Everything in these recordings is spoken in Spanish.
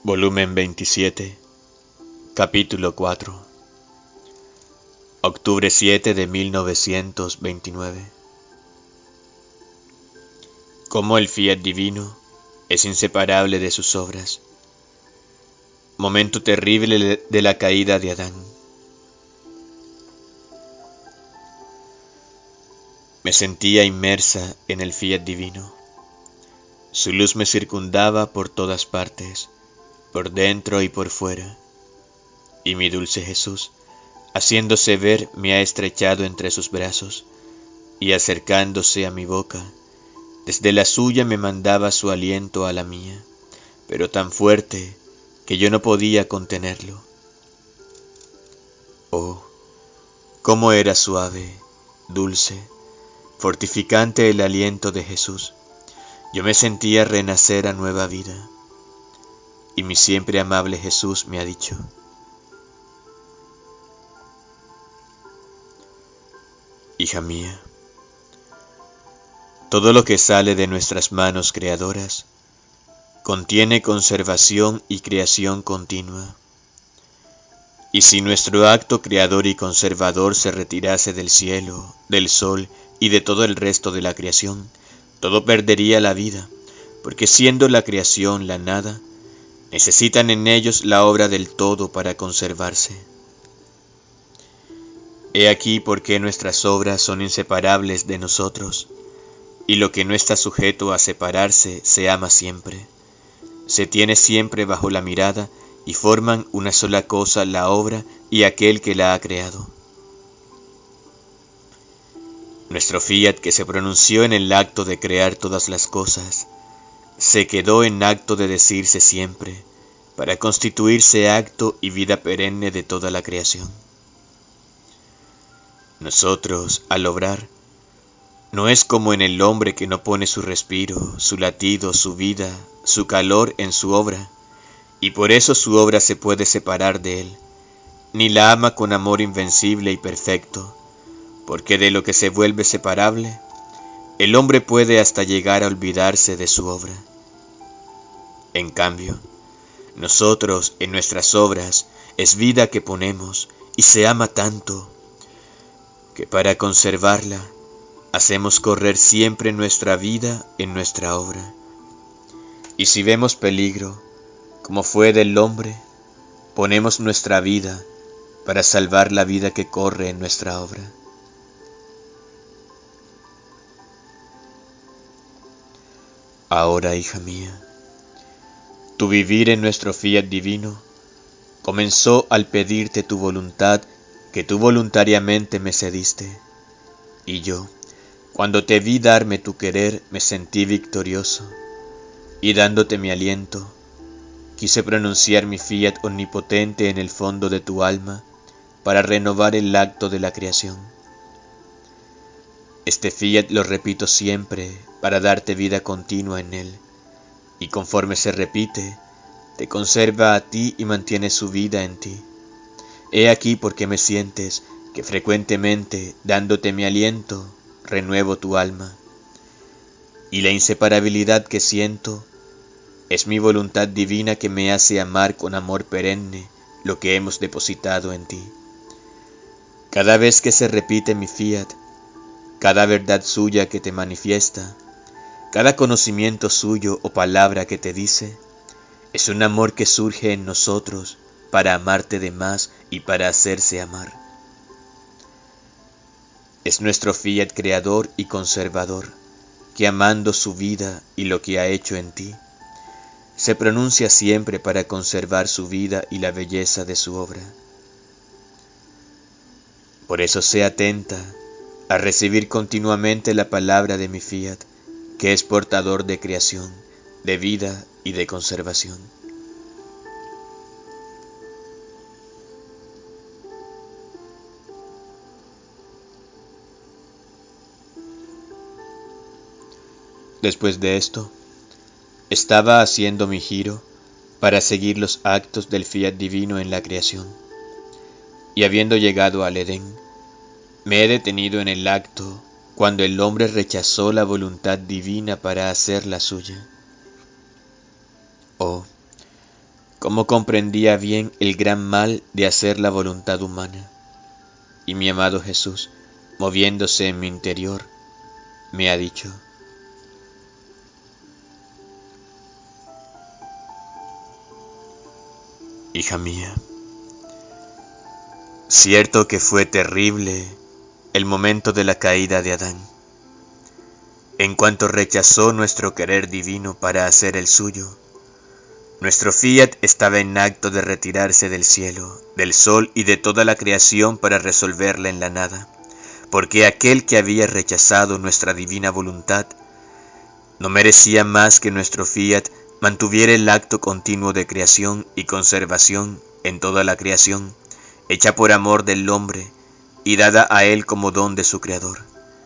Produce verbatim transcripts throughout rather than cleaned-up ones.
Volumen veintisiete, capítulo cuatro, octubre siete de mil novecientos veintinueve. Cómo el fiat divino es inseparable de sus obras. Momento terrible de la caída de Adán. Me sentía inmersa en el fiat divino. Su luz me circundaba por todas partes, por dentro y por fuera, y mi dulce Jesús, haciéndose ver, me ha estrechado entre sus brazos, y acercándose a mi boca, desde la suya me mandaba su aliento a la mía, pero tan fuerte que yo no podía contenerlo. Oh, cómo era suave, dulce, fortificante el aliento de Jesús. Yo me sentía renacer a nueva vida, y mi siempre amable Jesús me ha dicho: hija mía, todo lo que sale de nuestras manos creadoras contiene conservación y creación continua. Y si nuestro acto creador y conservador se retirase del cielo, del sol y de todo el resto de la creación, todo perdería la vida, porque siendo la creación la nada, necesitan en ellos la obra del todo para conservarse. He aquí por qué nuestras obras son inseparables de nosotros, y lo que no está sujeto a separarse se ama siempre, se tiene siempre bajo la mirada, y forman una sola cosa la obra y aquel que la ha creado. Nuestro fiat, que se pronunció en el acto de crear todas las cosas, se quedó en acto de decirse siempre, para constituirse acto y vida perenne de toda la creación. Nosotros, al obrar, no es como en el hombre que no pone su respiro, su latido, su vida, su calor en su obra, y por eso su obra se puede separar de él, ni la ama con amor invencible y perfecto, porque de lo que se vuelve separable, el hombre puede hasta llegar a olvidarse de su obra. En cambio, nosotros en nuestras obras es vida que ponemos, y se ama tanto, que para conservarla hacemos correr siempre nuestra vida en nuestra obra. Y si vemos peligro, como fue del hombre, ponemos nuestra vida para salvar la vida que corre en nuestra obra. Ahora, hija mía, tu vivir en nuestro fiat divino comenzó al pedirte tu voluntad, que tú voluntariamente me cediste, y yo, cuando te vi darme tu querer, me sentí victorioso, y dándote mi aliento, quise pronunciar mi fiat omnipotente en el fondo de tu alma para renovar el acto de la creación. Este fiat lo repito siempre para darte vida continua en él, y conforme se repite, te conserva a ti y mantiene su vida en ti. He aquí por qué me sientes que frecuentemente, dándote mi aliento, renuevo tu alma, y la inseparabilidad que siento es mi voluntad divina que me hace amar con amor perenne lo que hemos depositado en ti. Cada vez que se repite mi fiat, cada verdad suya que te manifiesta, cada conocimiento suyo o palabra que te dice, es un amor que surge en nosotros para amarte de más y para hacerse amar. Es nuestro fiat creador y conservador, que amando su vida y lo que ha hecho en ti, se pronuncia siempre para conservar su vida y la belleza de su obra. Por eso sé atenta a recibir continuamente la palabra de mi fiat, que es portador de creación, de vida y de conservación. Después de esto, estaba haciendo mi giro para seguir los actos del fiat divino en la creación, y habiendo llegado al Edén, me he detenido en el acto cuando el hombre rechazó la voluntad divina para hacer la suya. Oh, cómo comprendía bien el gran mal de hacer la voluntad humana. Y mi amado Jesús, moviéndose en mi interior, me ha dicho: hija mía, cierto que fue terrible el momento de la caída de Adán, en cuanto rechazó nuestro querer divino para hacer el suyo. Nuestro fiat estaba en acto de retirarse del cielo, del sol y de toda la creación para resolverla en la nada, porque aquel que había rechazado nuestra divina voluntad no merecía más que nuestro fiat mantuviera el acto continuo de creación y conservación en toda la creación, hecha por amor del hombre y dada a él como don de su creador.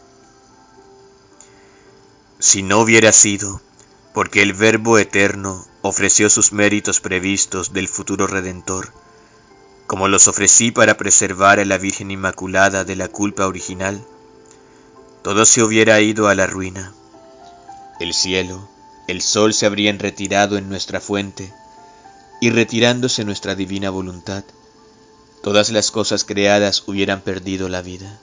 Si no hubiera sido porque el Verbo eterno ofreció sus méritos previstos del futuro Redentor, como los ofrecí para preservar a la Virgen Inmaculada de la culpa original, todo se hubiera ido a la ruina. El cielo, el sol se habrían retirado en nuestra fuente, y retirándose nuestra divina voluntad, todas las cosas creadas hubieran perdido la vida.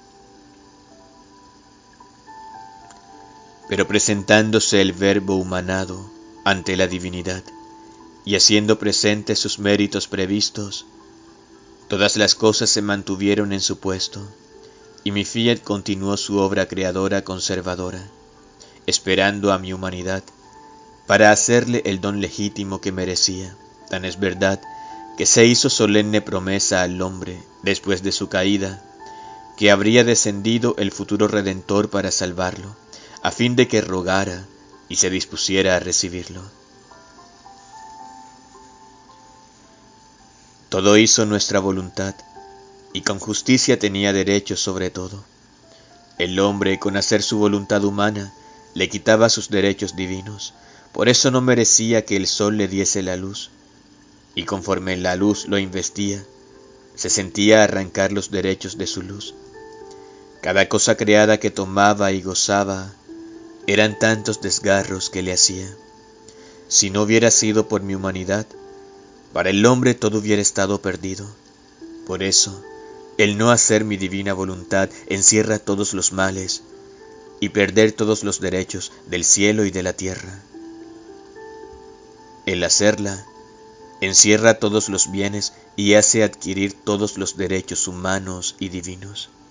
Pero presentándose el Verbo humanado ante la divinidad, y haciendo presentes sus méritos previstos, todas las cosas se mantuvieron en su puesto, y mi fiat continuó su obra creadora conservadora, esperando a mi humanidad, para hacerle el don legítimo que merecía. Tan es verdad que se hizo solemne promesa al hombre, después de su caída, que habría descendido el futuro Redentor para salvarlo, a fin de que rogara y se dispusiera a recibirlo. Todo hizo nuestra voluntad, y con justicia tenía derecho sobre todo. El hombre, con hacer su voluntad humana, le quitaba sus derechos divinos, por eso no merecía que el sol le diese la luz, y conforme la luz lo investía, se sentía arrancar los derechos de su luz. Cada cosa creada que tomaba y gozaba, eran tantos desgarros que le hacía. Si no hubiera sido por mi humanidad, para el hombre todo hubiera estado perdido. Por eso, el no hacer mi divina voluntad encierra todos los males y perder todos los derechos del cielo y de la tierra. El hacerla encierra todos los bienes y hace adquirir todos los derechos humanos y divinos.